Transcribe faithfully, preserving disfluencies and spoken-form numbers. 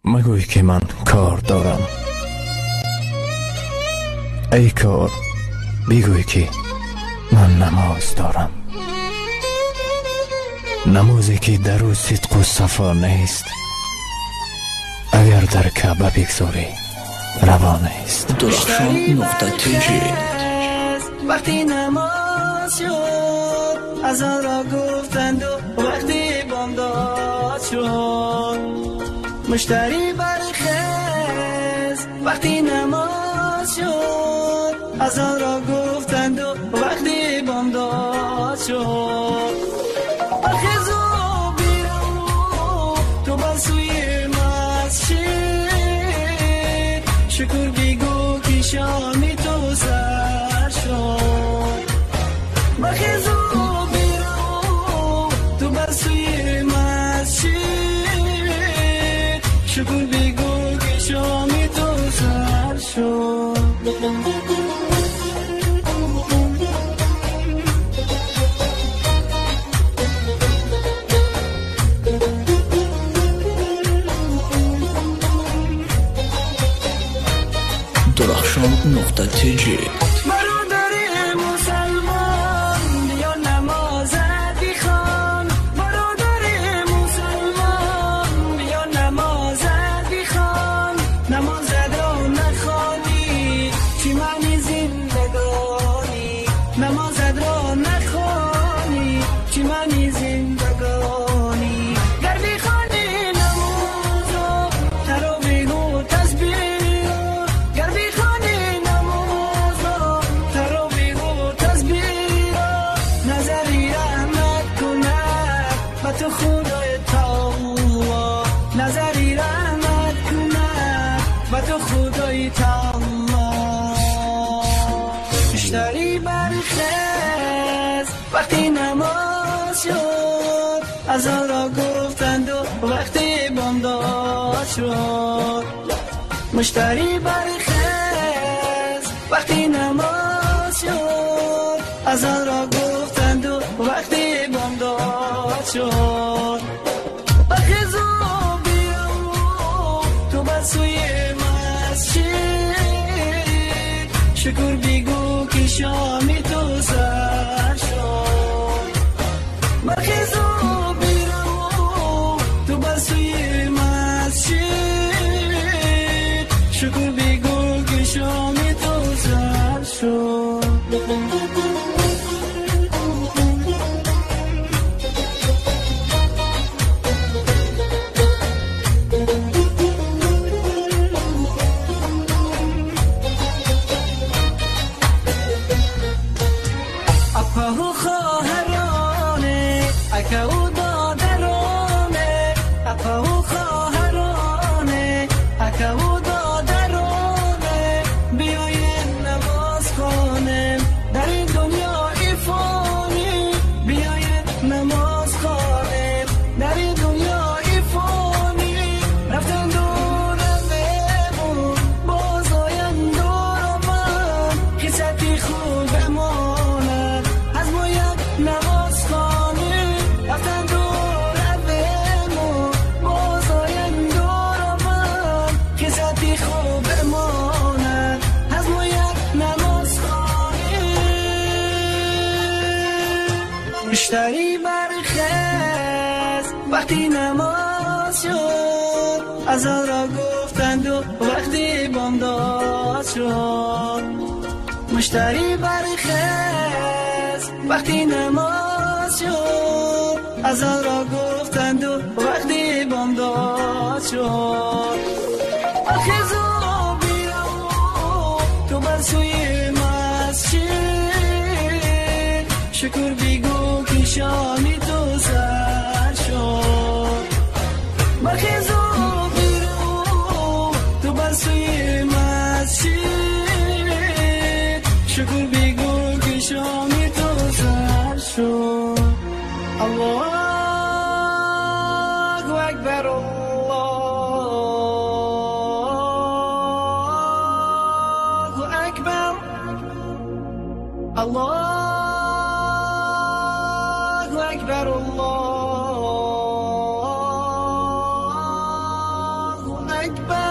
مگوی که من کار دارم، ای کار بگوی که من نماز دارم. نمازی که در او صدق و صفا نیست، اگر در کعبه بگذاری روا نیست. درخشان نقطه تیجی. وقتی نماز شد از آن را گفتند و وقتی بامداد شد مشتری برخیز. وقتی نماز شد از آن را گفتند و وقتی بامداد شد برخیز و بیرو تو بسوی مسجد شکر بگو که شامی تو سر شد. برخیز و بیرو تو بسوی مسجد شکر بگو که شامی تو سر شد. درخشان نقطه تیجی. مشتری برخیز وقتی نماز شد از آن را گفتند و وقتی بامداد شد. مشتری برخیز وقتی نماز شد از آن را گفتند و وقتی بامداد شد برخیز و بیرو تو بسوی مسجد شکر بگو که شامی تو سر شد. برخیز و بیرو تو بسوی مسجد شکر بگو که شامی تو سر شد. اپاهو خواهرانه اکاو دادرانه اپاهو خواهرانه اکاو دادرانه بیاین نماز خانه در این دنیای فانی بیاین نماز خانه در این دنیای فانی رفتن دور بمون باز آین دور من خیصتی خوب بمون از ما یک نماز خانه رفتن دور بمون باز آین دور من خیصتی خوب بمون از ما یک نماز خانه. مشتری برخیز وقتی نماز شد از آن را گفتند و وقتی بامداد شد. مشتری برخیز وقتی نماز شد از آن را گفتند و وقتی بامداد شد برخیز و بیرو تو برسوی مسجد شکر بگو که شامی تو سر شد. برخیز و بیرو تو برسوی مسجد شکر بگو که شامی تو سر شد. الله اکبر الله اکبر الله اکبر الله أكبر